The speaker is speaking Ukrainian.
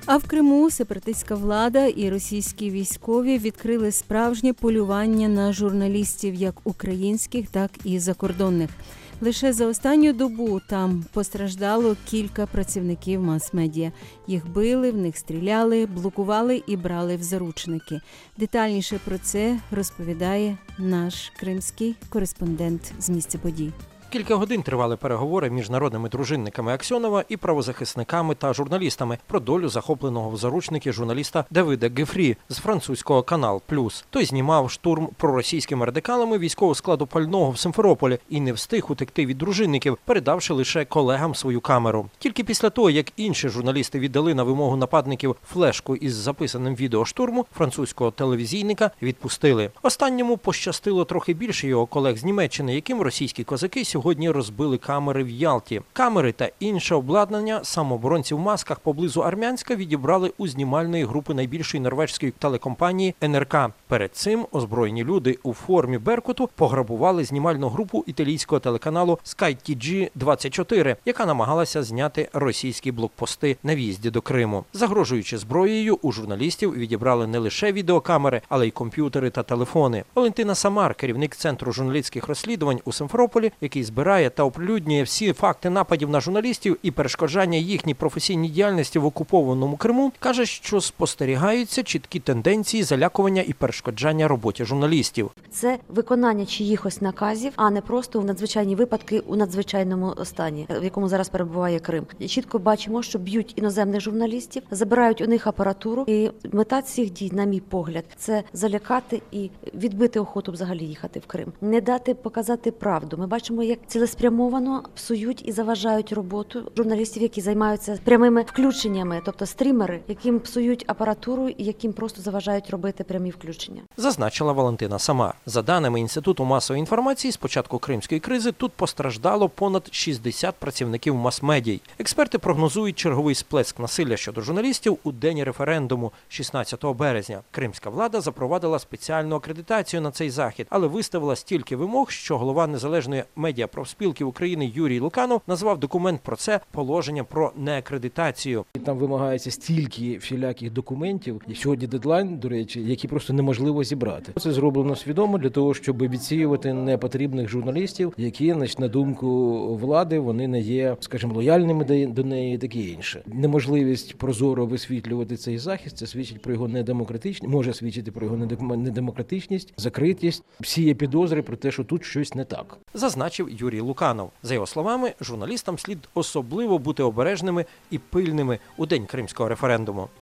А в Криму сепаратистська влада і російські військові відкрили справжнє полювання на журналістів як українських, так і закордонних. Лише за останню добу там постраждало кілька працівників мас-медіа. Їх били, в них стріляли, блокували і брали в заручники. Детальніше про це розповідає наш кримський кореспондент з місця подій. Кілька годин тривали переговори між народними дружинниками Аксьонова і правозахисниками та журналістами про долю захопленого в заручники журналіста Давида Гефрі з французького «Канал Плюс». Той знімав штурм проросійськими радикалами військового складу пального в Симферополі і не встиг утекти від дружинників, передавши лише колегам свою камеру. Тільки після того, як інші журналісти віддали на вимогу нападників флешку із записаним відео штурму, французького телевізійника відпустили. Останньому пощастило трохи більше його колег з Німеччини, яким російські козаки сьогодні розбили камери в Ялті. Камери та інше обладнання самооборонці в масках поблизу Армянська відібрали у знімальної групи найбільшої норвезької телекомпанії НРК. Перед цим озброєні люди у формі Беркуту пограбували знімальну групу італійського телеканалу SkyTG24, яка намагалася зняти російські блокпости на в'їзді до Криму. Загрожуючи зброєю, у журналістів відібрали не лише відеокамери, але й комп'ютери та телефони. Валентина Самар, керівник Центру журналістських розслідувань у Симферополі, який збирає та оприлюднює всі факти нападів на журналістів і перешкоджання їхній професійній діяльності в окупованому Криму, каже, що спостерігаються чіткі тенденції залякування і перешкоджання роботі журналістів. Це виконання чиїхось наказів, а не просто в надзвичайні випадки у надзвичайному стані, в якому зараз перебуває Крим. І чітко бачимо, що б'ють іноземних журналістів, забирають у них апаратуру. І мета цих дій, на мій погляд, це залякати і відбити охоту взагалі їхати в Крим. Не дати показати правду. Ми бачимо, як цілеспрямовано псують і заважають роботу журналістів, які займаються прямими включеннями, тобто стрімери, яким псують апаратуру і яким просто заважають робити прямі включення. Зазначила Валентина Самар. За даними Інституту масової інформації, з початку кримської кризи тут постраждало понад 60 працівників мас-медій. Експерти прогнозують черговий сплеск насилля щодо журналістів у день референдуму 16 березня. Кримська влада запровадила спеціальну акредитацію на цей захід, але виставила стільки вимог, що голова незалежної медіапрофспілки України Юрій Луканов назвав документ про це положення про неакредитацію. Там вимагається стільки всіляких документів, і сьогодні дедлайн, до речі, які просто неможливо зібрати. Це зроблено свідомо для того, щоб відсіювати непотрібних журналістів, які, на думку влади, вони не є, скажімо, лояльними до неї і таке інше. Неможливість прозоро висвітлювати цей захист, це свідчить про його недемократичність, може свідчити про його недемократичність, закритість. Всі є підозри про те, що тут щось не так. Зазначив Юрій Луканов. За його словами, журналістам слід особливо бути обережними і пильними у день кримського референдуму.